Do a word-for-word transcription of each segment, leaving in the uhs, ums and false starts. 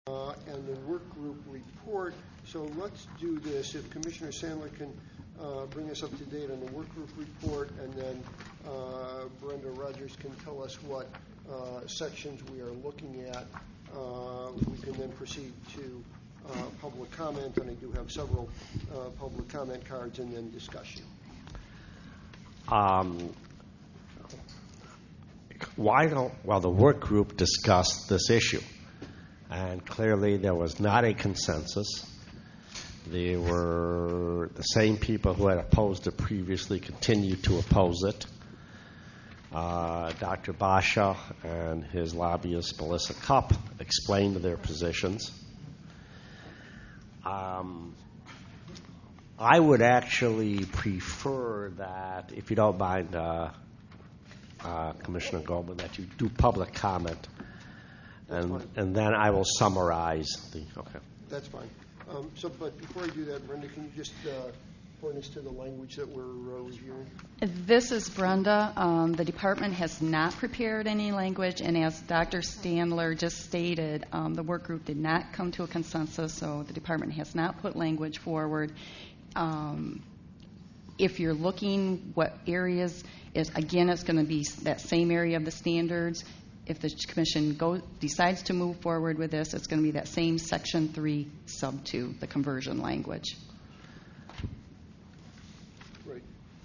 uh, and the work group report. So let's do this. If Commissioner Sandler can uh, bring us up to date on the work group report, and then uh, Brenda Rogers can tell us what uh, sections we are looking at, uh, we can then proceed to uh, public comment, and I do have several uh, public comment cards, and then discussion. Um, why don't, well, the work group discussed this issue, and clearly there was not a consensus. There were the same people who had opposed it previously continued to oppose it. Uh, Doctor Basha and his lobbyist Melissa Cupp explained their positions. Um, I would actually prefer that, if you don't mind, uh, uh, Commissioner Goldman, that you do public comment, and and then I will summarize the. Okay. That's fine. Um, so, but before I do that, Brenda, can you just uh, point us to the language that we're uh, reviewing? This is Brenda. Um, the department has not prepared any language, and as Doctor Sandler just stated, um, the work group did not come to a consensus, so the department has not put language forward. Um, if you're looking what areas, is again, it's going to be that same area of the standards. If the commission go, decides to move forward with this, it's going to be that same section three, sub two, the conversion language. Right.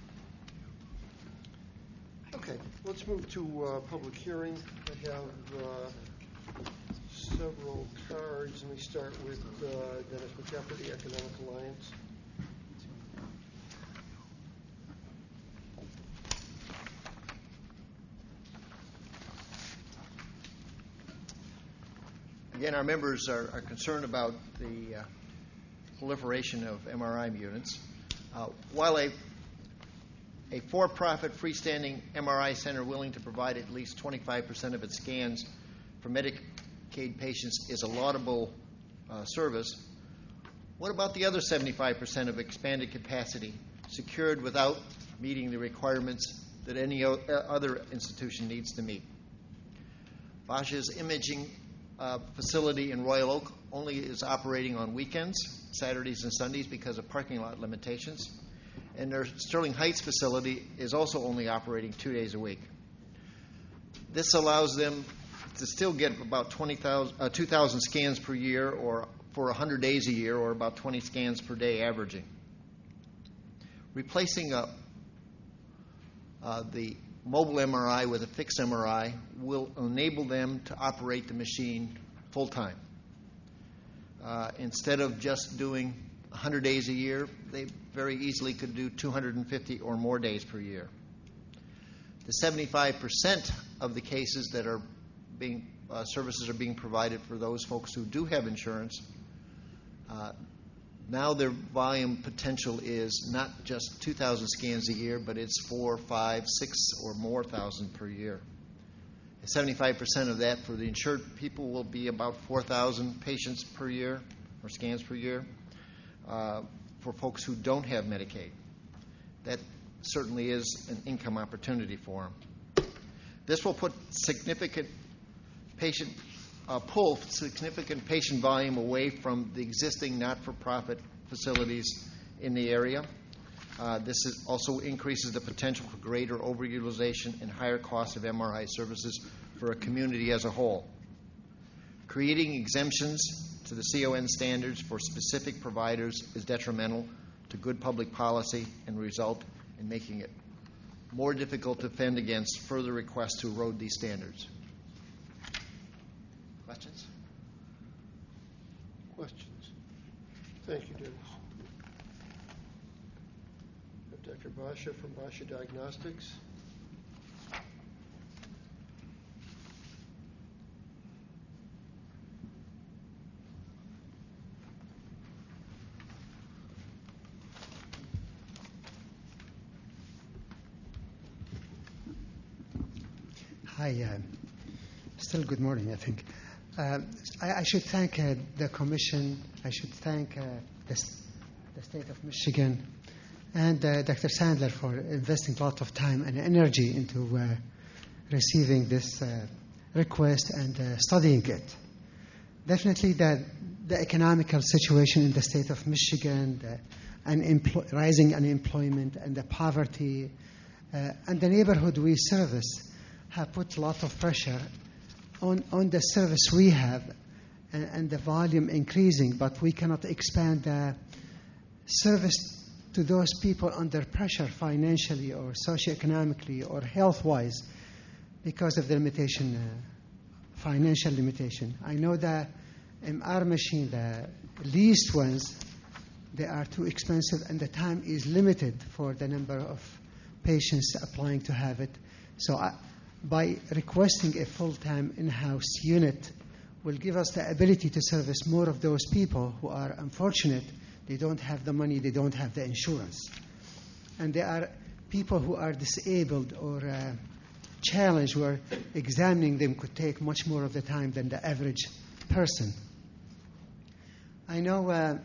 Okay, let's move to uh, public hearing. I have uh, several cards. Let me start with uh, Dennis McCafferty, Economic Alliance. Again, our members are, are concerned about the uh, proliferation of M R I units. Uh, while a, a for-profit freestanding M R I center willing to provide at least twenty-five percent of its scans for Medicaid patients is a laudable uh, service, what about the other seventy-five percent of expanded capacity secured without meeting the requirements that any o- other institution needs to meet? Basha's imaging Uh, facility in Royal Oak only is operating on weekends, Saturdays and Sundays, because of parking lot limitations. And their Sterling Heights facility is also only operating two days a week. This allows them to still get about twenty thousand, uh, two thousand scans per year, or for one hundred days a year, or about twenty scans per day averaging. Replacing a, uh, the mobile M R I with a fixed M R I will enable them to operate the machine full-time. Uh, instead of just doing one hundred days a year, they very easily could do two hundred fifty or more days per year. The seventy-five percent of the cases that are being, uh, services are being provided for those folks who do have insurance, uh, now their volume potential is not just two thousand scans a year, but it's four, five, six, or more thousand per year. seventy-five percent of that for the insured people will be about four thousand patients per year, or scans per year, uh, for folks who don't have Medicaid. That certainly is an income opportunity for them. This will put significant patient Uh, pull significant patient volume away from the existing not-for-profit facilities in the area. Uh, this is also increases the potential for greater overutilization and higher costs of M R I services for a community as a whole. Creating exemptions to the C O N standards for specific providers is detrimental to good public policy and result in making it more difficult to defend against further requests to erode these standards. Questions? Questions? Thank you, Dennis. Doctor Basha from Basha Diagnostics. Hi. Uh, still good morning, I think. Uh, I, I should thank uh, the Commission. I should thank uh, the, the State of Michigan and uh, Doctor Sandler for investing a lot of time and energy into uh, receiving this uh, request and uh, studying it. definitely the, the economical situation in the state of Michigan, the unemplo- rising unemployment and the poverty, uh, and the neighborhood we service have put a lot of pressure on, on the service we have, and, and the volume increasing, but we cannot expand the service to those people under pressure financially or socioeconomically or health-wise because of the limitation, uh, financial limitation. I know the M R machine, the leased ones, they are too expensive and the time is limited for the number of patients applying to have it. So I, by requesting a full-time in-house unit will give us the ability to service more of those people who are unfortunate. They don't have the money, they don't have the insurance. And there are people who are disabled or uh, challenged where examining them could take much more of the time than the average person. I know uh,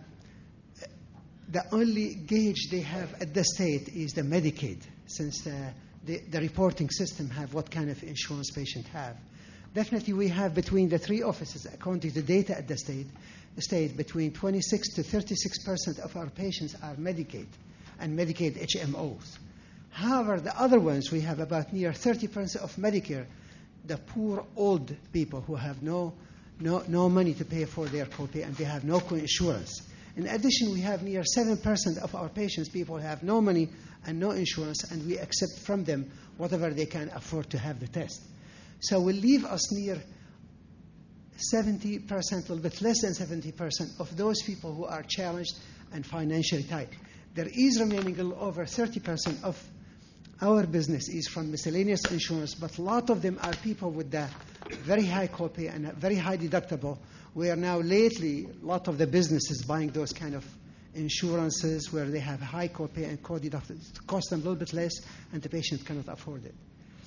the only gauge they have at the state is the Medicaid, since the, the, the reporting system have what kind of insurance patient have. Definitely we have between the three offices, according to data at the state, the state between twenty-six to thirty-six percent of our patients are Medicaid and Medicaid H M Os. However, the other ones, we have about near thirty percent of Medicare, the poor old people who have no, no, no money to pay for their copay and they have no co-insurance. In addition, we have near seven percent of our patients, people who have no money and no insurance, and we accept from them whatever they can afford to have the test. So we'll leave us near seventy percent, a little bit less than seventy percent of those people who are challenged and financially tight. There is remaining a little over thirty percent of our business is from miscellaneous insurance, but a lot of them are people with the very high copay and a very high deductible, where now lately a lot of the businesses buying those kind of insurances where they have high copay and co-deductible. It costs them a little bit less and the patient cannot afford it.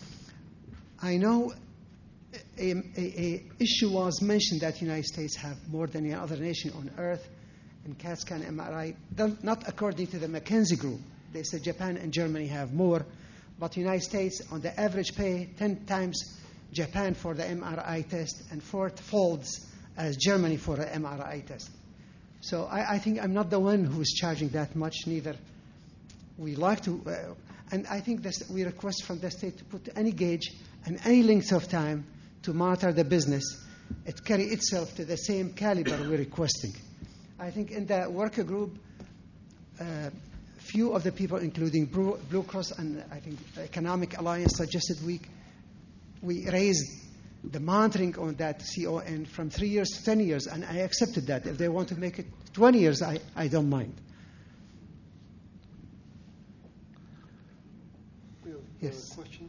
I know a, a, a issue was mentioned that the United States have more than any other nation on earth in CAT scan M R I, not according to the McKinsey Group. They said Japan and Germany have more, but the United States on the average pay ten times Japan for the M R I test and four folds as Germany for an M R I test. So I, I think I'm not the one who is charging that much, neither. We like to, uh, and I think that we request from the state to put any gauge and any length of time to monitor the business. It carry itself to the same caliber we're requesting. I think in the worker group, uh, few of the people, including Blue Cross and I think Economic Alliance, suggested we we raised the monitoring on that C O N from three years to ten years, and I accepted that. If they want to make it twenty years, I, I don't mind. We have, uh, Yes. questions?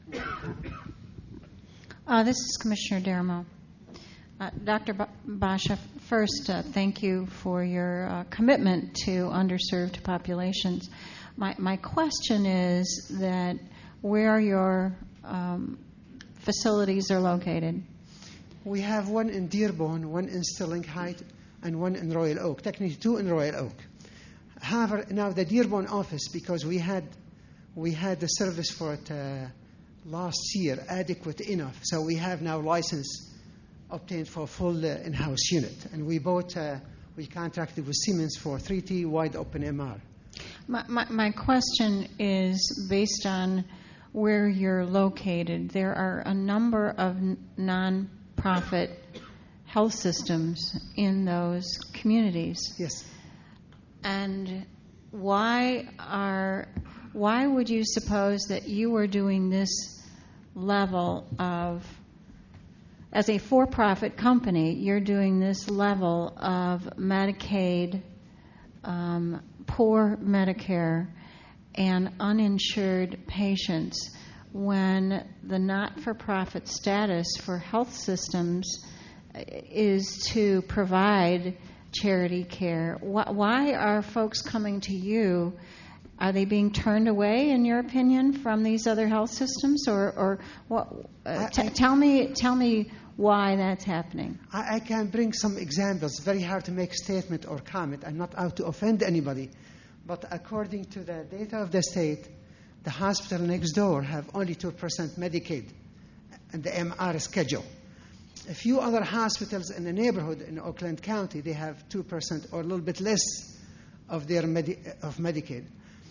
Uh, this is Commissioner Dermo. Uh, Doctor B- Basha, first, uh, thank you for your uh, commitment to underserved populations. My, my question is that where your um, facilities are located. We have one in Dearborn, one in Sterling Heights, and one in Royal Oak. Technically, two in Royal Oak. However, now the Dearborn office, because we had we had the service for it uh, last year, adequate enough. So we have now license obtained for a full uh, in-house unit, and we bought uh, we contracted with Siemens for three T wide open M R. My, my, my question is based on where you're located. There are a number of n- non-profit health systems in those communities. Yes. And why are why would you suppose that you are doing this level of, as a for-profit company, you're doing this level of Medicaid, um, poor Medicare, and uninsured patients when the not-for-profit status for health systems is to provide charity care? Why are folks coming to you? Are they being turned away, in your opinion, from these other health systems, or, or what? Uh, t- I, I, tell me, tell me why that's happening. I, I can bring some examples. It's very hard to make a statement or comment. I'm not out to offend anybody, but according to the data of the state, the hospital next door have only two percent Medicaid and the M R schedule. A few other hospitals in the neighborhood in Oakland County, they have two percent or a little bit less of their Medi- of Medicaid.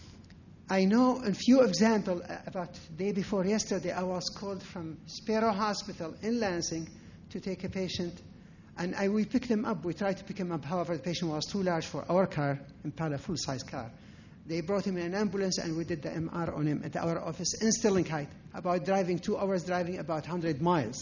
I know a few examples. About the day before yesterday, I was called from Sparrow Hospital in Lansing to take a patient, and I, we picked him up. We tried to pick him up. However, the patient was too large for our car, Impala full-size car. They brought him in an ambulance, and we did the M R on him at our office in Sterling Heights, about driving two hours driving about one hundred miles.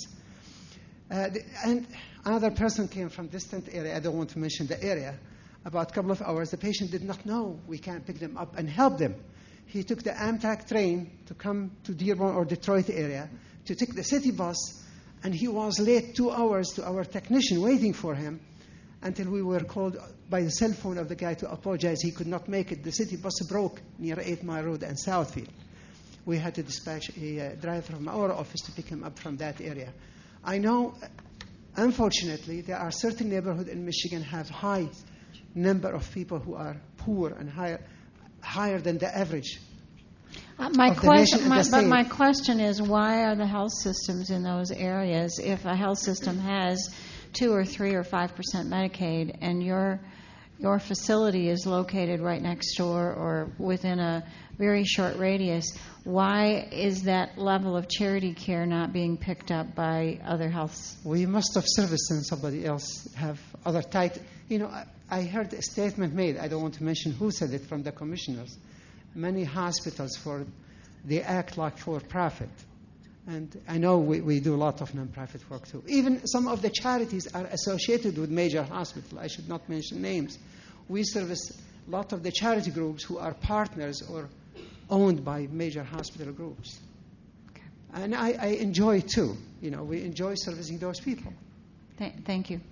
Uh, the, and another person came from distant area. I don't want to mention the area. About a couple of hours, the patient did not know we can't pick them up and help them. He took the Amtrak train to come to Dearborn or Detroit area to take the city bus, and he was late two hours to our technician waiting for him until we were called by the cell phone of the guy to apologize. He could not make it. The city bus broke near eight Mile Road and Southfield. We had to dispatch a uh, driver from our office to pick him up from that area. I know, unfortunately, there are certain neighborhoods in Michigan have high number of people who are poor and higher, higher than the average. Uh, my of the nation question, and my, the but state. my question is, why are the health systems in those areas, if a health system has two or three or five percent Medicaid, and your your facility is located right next door or within a very short radius, why is that level of charity care not being picked up by other health? We must have service and somebody else have other tight. You know, I, I heard a statement made. I don't want to mention who said it from the commissioners. Many hospitals, for they act like for profit. And I know we, we do a lot of nonprofit work too. Even some of the charities are associated with major hospitals. I should not mention names. We service a lot of the charity groups who are partners or owned by major hospital groups. Okay. And I, I enjoy too. You know, we enjoy servicing those people. Th- thank you.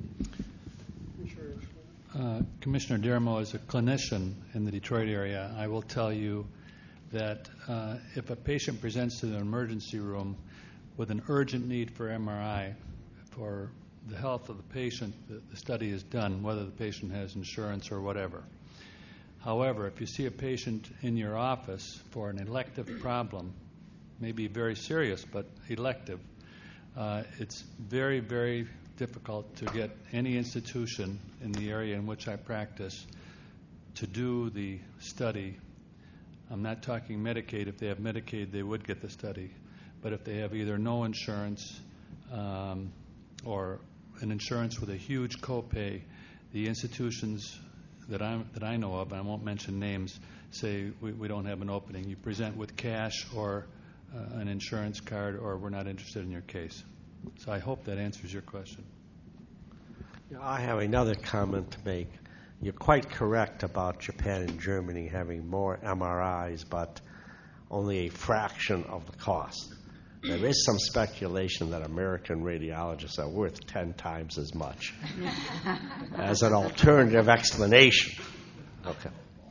Uh, Commissioner Dermo, as a clinician in the Detroit area, I will tell you that uh, if a patient presents to the emergency room with an urgent need for M R I for the health of the patient, the, the study is done, whether the patient has insurance or whatever. However, if you see a patient in your office for an elective problem, maybe very serious but elective, uh, it's very, very difficult to get any institution in the area in which I practice to do the study. I'm not talking Medicaid. If they have Medicaid, they would get the study. But if they have either no insurance um, or an insurance with a huge copay, the institutions that I that I know of, and I won't mention names, say we, we don't have an opening. You present with cash or uh, an insurance card, or we're not interested in your case. So I hope that answers your question. You know, I have another comment to make. You're quite correct about Japan and Germany having more M R Is, but only a fraction of the cost. There is some speculation that American radiologists are worth ten times as much as an alternative explanation. Okay.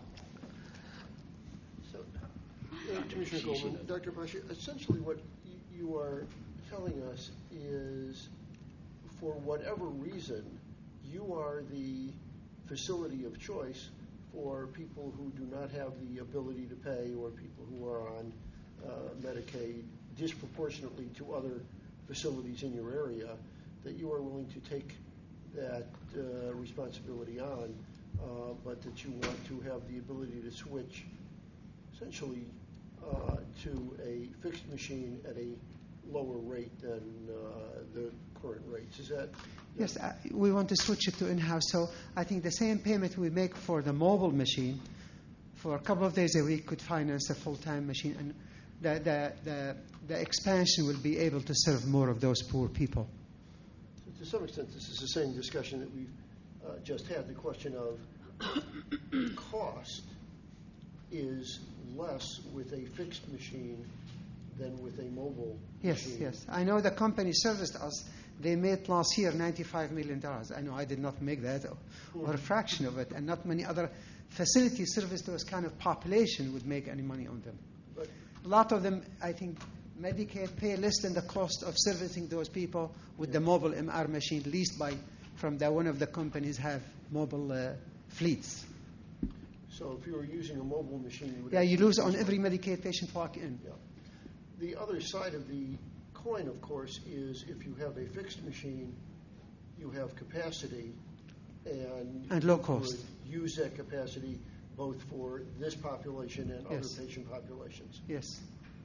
So, uh, Commissioner Goldman, Doctor Bashir, essentially what y- you are telling us is, for whatever reason, you are the facility of choice for people who do not have the ability to pay or people who are on uh, Medicaid disproportionately to other facilities in your area, that you are willing to take that uh, responsibility on, uh, but that you want to have the ability to switch essentially uh, to a fixed machine at a lower rate than uh, the current rates. Is that? Yes, uh, we want to switch it to in-house. So I think the same payment we make for the mobile machine for a couple of days a week could finance a full-time machine. And the, the, the, the expansion will be able to serve more of those poor people. To some extent, this is the same discussion that we've uh, just had. The question of cost is less with a fixed machine than with a mobile Yes, machine. yes. I know the company serviced us. They made last year ninety-five million dollars. I know I did not make that, or, or a fraction of it, and not many other facilities service those kind of population would make any money on them. But a lot of them, I think, Medicaid pay less than the cost of servicing those people with the mobile M R machine leased by from the one of the companies have mobile uh, fleets. so if you were using a mobile machine, you would Yeah, you actually lose on use every one. Medicaid patient walk in. Yeah. The other side of the coin, of course, is if you have a fixed machine, you have capacity, and, And low you cost. would use that capacity both for this population and Yes. other patient populations. Yes.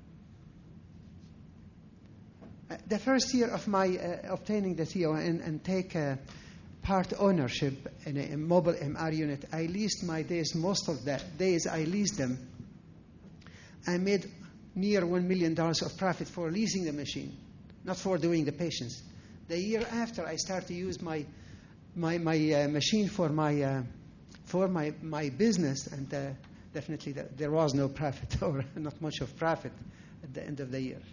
Uh, the first year of my uh, obtaining the T O and, and take uh, part ownership in a, a mobile M R unit, I leased my days. Most of the days I leased them, I made near one million dollars of profit for leasing the machine, not for doing the patients. The year after, I started to use my my my uh, machine for my uh, for my my business, and uh, definitely the, there was no profit or not much of profit at the end of the year.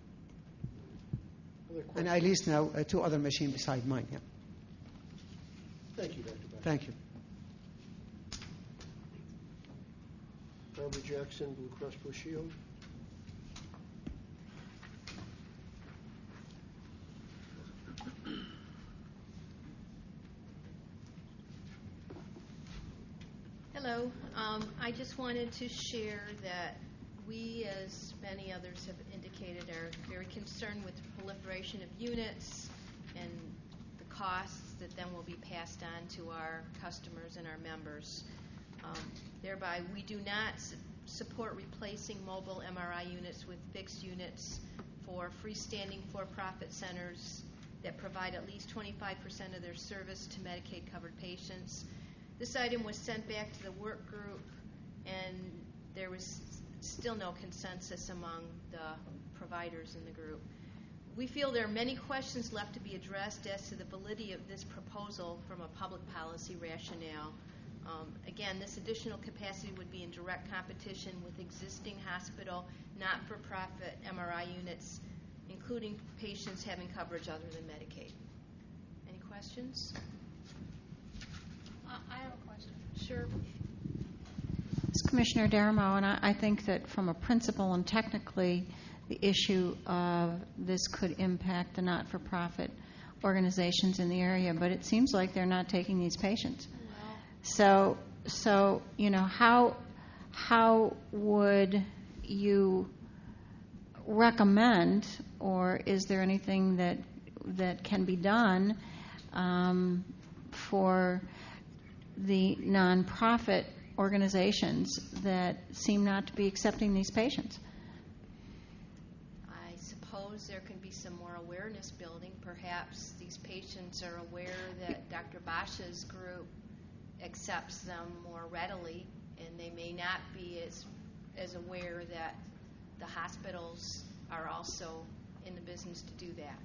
Other And I questions? lease now uh, two other machines beside mine. Yeah. Thank you, Doctor Beck. Thank you. Barbara Jackson, Blue Cross Blue Shield. Hello. Um, I just wanted to share that we, as many others have indicated, are very concerned with the proliferation of units and the costs that then will be passed on to our customers and our members. Um, thereby, we do not su- support replacing mobile M R I units with fixed units for freestanding for-profit centers that provide at least twenty-five percent of their service to Medicaid-covered patients. This item was sent back to the work group, and there was still no consensus among the providers in the group. We feel there are many questions left to be addressed as to the validity of this proposal from a public policy rationale. Um, again, this additional capacity would be in direct competition with existing hospital not-for-profit M R I units, including patients having coverage other than Medicaid. Any questions? I have a question. Sure. It's Commissioner Daramo, and I, I think that from a principle and technically, the issue of this could impact the not-for-profit organizations in the area, but it seems like they're not taking these patients. Well, So, so you know, how how would you recommend, or is there anything that that can be done um, for the nonprofit organizations that seem not to be accepting these patients? I suppose there can be some more awareness building. Perhaps these patients are aware that Doctor Basha's group accepts them more readily, and they may not be as as aware that the hospitals are also in the business to do that.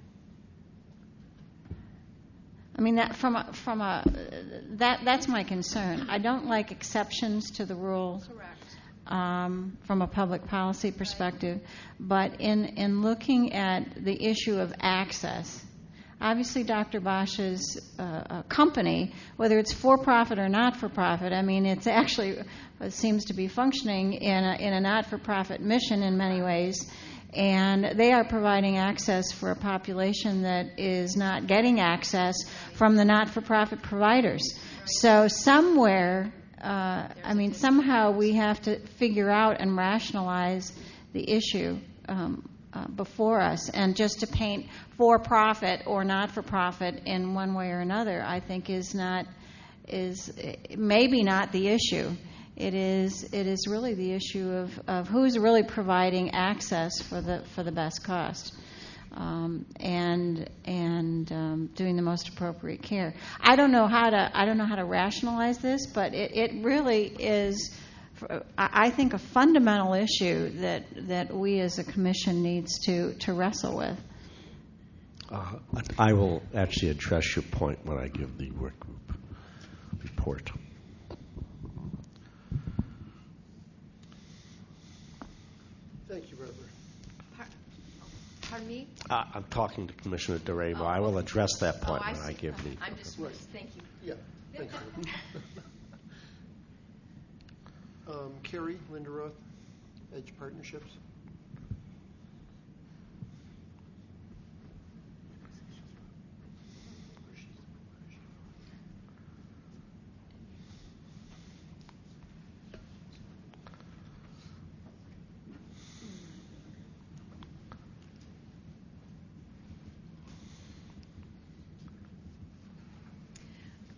I mean, that from a, from a that that's my concern. I don't like exceptions to the rule. Correct. Um, from a public policy perspective, but in in looking at the issue of access, obviously Doctor Basha's uh, company, whether it's for profit or not for profit, I mean, it's actually it seems to be functioning in a, in a not for profit mission in many ways. And they are providing access for a population that is not getting access from the not-for-profit providers. So somewhere, uh, I mean, somehow we have to figure out and rationalize the issue um, uh, before us. And just to paint for-profit or not-for-profit in one way or another, I think is not is maybe not the issue. It is it is really the issue of, of who's really providing access for the for the best cost, um, and and um, doing the most appropriate care. I don't know how to I don't know how to rationalize this, but it, it really is, I think, a fundamental issue that that we as a commission needs to to wrestle with. Uh, I will actually address your point when I give the work group report. Thank you, Barbara. Par- Pardon me? Uh, I'm talking to Commissioner DeRamo. Oh, I will okay. address that point oh, I when I see. give the. I'm dismissed. Thank you. Yeah, thank you. um, Carrie Linderoth, Edge Partnerships.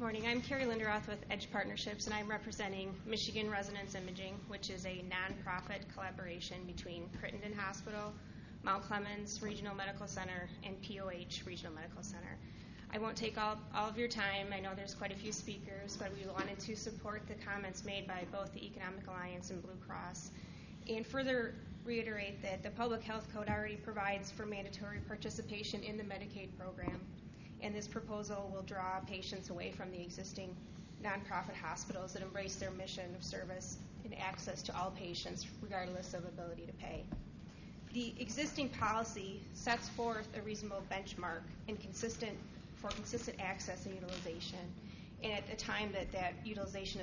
morning. I'm Carrie Linderoth with Edge Partnerships, and I'm representing Michigan Resonance Imaging, which is a nonprofit collaboration between Crittenden Hospital, Mount Clemens Regional Medical Center, and P O H Regional Medical Center. I won't take all, all of your time. I know there's quite a few speakers, but we wanted to support the comments made by both the Economic Alliance and Blue Cross, and further reiterate that the Public Health Code already provides for mandatory participation in the Medicaid program, and this proposal will draw patients away from the existing nonprofit hospitals that embrace their mission of service and access to all patients regardless of ability to pay. The existing policy sets forth a reasonable benchmark and consistent for consistent access and utilization, and at the time that that utilization